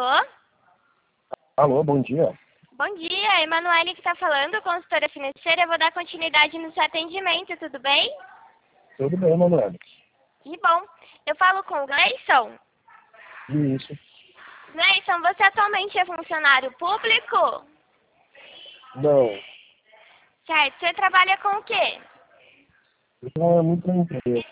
Alô? Alô, bom dia. Bom dia, Emanuele que está falando, consultora financeira. Eu vou dar continuidade no seu atendimento, tudo bem? Tudo bem, Manuela? Que bom. Eu falo com o Gleison. Isso. Gleison, você atualmente é funcionário público? Não, Certo. Você trabalha com o quê? eu tenho uma microempresa.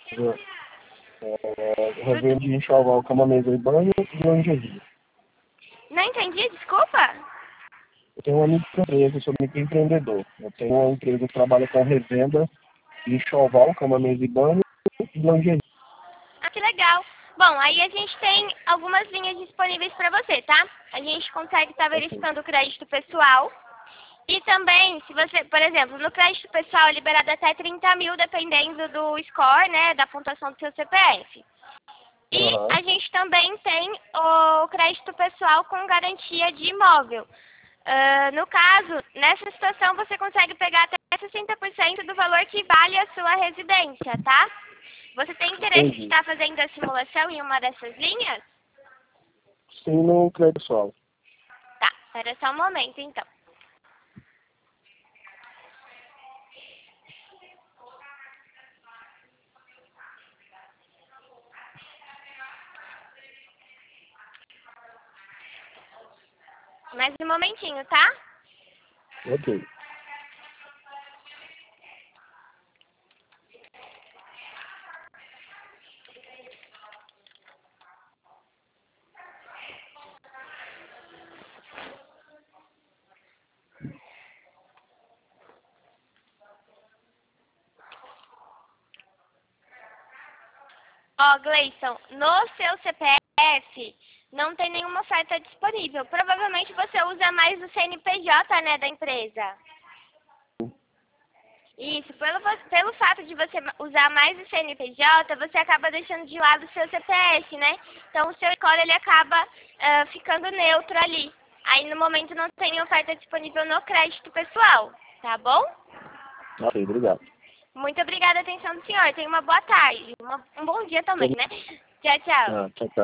Eu venho de enxoval, cama, mesa e banho e lingerie. Não entendi, desculpa. Eu tenho uma microempresa, eu sou microempreendedor. Eu tenho uma empresa que trabalha com revenda de enxoval, cama, mesa e banho e lingerie. Ah, que legal. Bom, aí a gente tem algumas linhas disponíveis para você, tá? A gente consegue estar verificando o crédito pessoal. E também, se você, por exemplo, no crédito pessoal é liberado até 30 mil, dependendo do score, né, da pontuação do seu CPF. E Aham. a gente também tem o crédito pessoal com garantia de imóvel. No caso, nessa situação, você consegue pegar até 60% do valor que vale a sua residência, tá? Você tem interesse de Entendi. estar fazendo a simulação em uma dessas linhas? Sim, no crédito pessoal. Tá, espera só um momento, então. Mais um momentinho, tá? Ok. Ó, Gleison, no seu CPF não tem nenhuma oferta disponível. Provavelmente você usa mais o CNPJ, né, da empresa. Isso, pelo fato de você usar mais o CNPJ, você acaba deixando de lado o seu CPF, né? Então o seu score ele acaba ficando neutro ali. Aí no momento não tem oferta disponível no crédito pessoal, tá bom? Ok, obrigado. Muito obrigada pela atenção do senhor. Tenha uma boa tarde, um bom dia também, né? Tchau, tchau. Tchau, tchau.